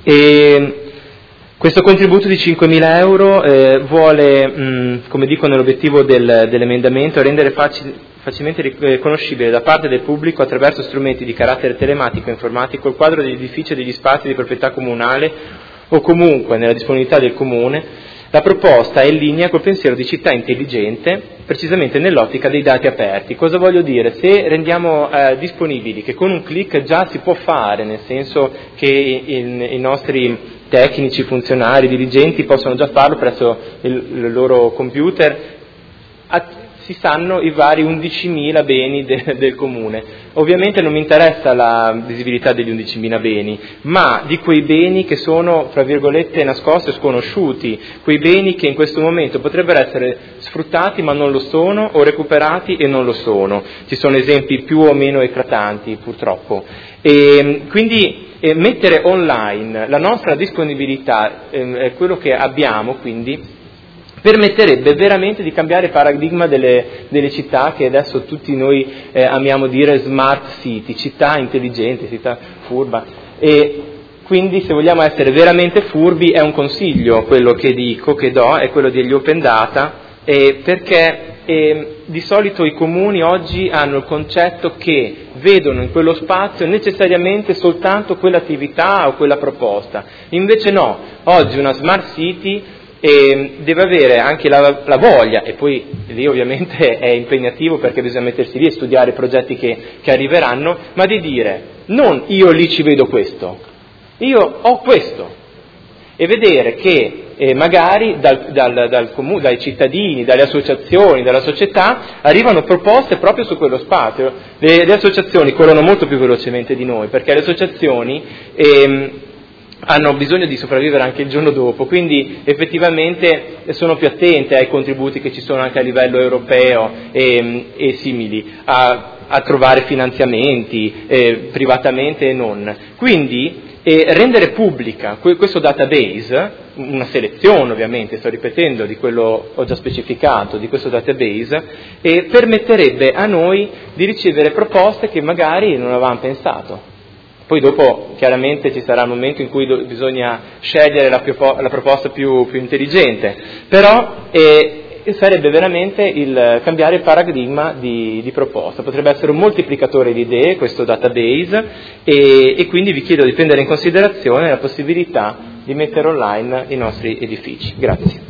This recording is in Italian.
E questo contributo di 5.000 euro vuole, come dico nell'obiettivo dell'emendamento, rendere facilmente riconoscibile da parte del pubblico attraverso strumenti di carattere telematico e informatico il quadro degli edifici e degli spazi di proprietà comunale o comunque nella disponibilità del comune. La proposta è in linea col pensiero di città intelligente, precisamente nell'ottica dei dati aperti. Cosa voglio dire? Se rendiamo disponibili che con un click già si può fare, nel senso che i nostri tecnici, funzionari, dirigenti possono già farlo presso il loro computer, si sanno i vari 11.000 beni del comune. Ovviamente non mi interessa la visibilità degli 11.000 beni, ma di quei beni che sono, fra virgolette, nascosti o sconosciuti, quei beni che in questo momento potrebbero essere sfruttati ma non lo sono, o recuperati e non lo sono. Ci sono esempi più o meno eclatanti, purtroppo. E quindi mettere online la nostra disponibilità, quello che abbiamo, quindi, permetterebbe veramente di cambiare il paradigma delle città che adesso tutti noi amiamo dire smart city, città intelligenti, città furba. E quindi se vogliamo essere veramente furbi è un consiglio quello che dico, che do, è quello degli open data, perché di solito i comuni oggi hanno il concetto che vedono in quello spazio necessariamente soltanto quell'attività o quella proposta. Invece no, oggi una smart city deve avere anche la voglia, e poi lì ovviamente è impegnativo perché bisogna mettersi lì e studiare i progetti che arriveranno, ma di dire non io lì ci vedo questo, io ho questo, e vedere che magari dai cittadini, dalle associazioni, dalla società arrivano proposte proprio su quello spazio. Le associazioni corrono molto più velocemente di noi, perché le associazioni hanno bisogno di sopravvivere anche il giorno dopo, quindi effettivamente sono più attente ai contributi che ci sono anche a livello europeo e simili, a trovare finanziamenti privatamente e non. Quindi rendere pubblica questo database, una selezione ovviamente, sto ripetendo di quello ho già specificato, di questo database, permetterebbe a noi di ricevere proposte che magari non avevamo pensato. Poi dopo chiaramente ci sarà il momento in cui bisogna scegliere la proposta più intelligente, però sarebbe veramente il cambiare il paradigma di proposta. Potrebbe essere un moltiplicatore di idee questo database e quindi vi chiedo di prendere in considerazione la possibilità di mettere online i nostri edifici. Grazie.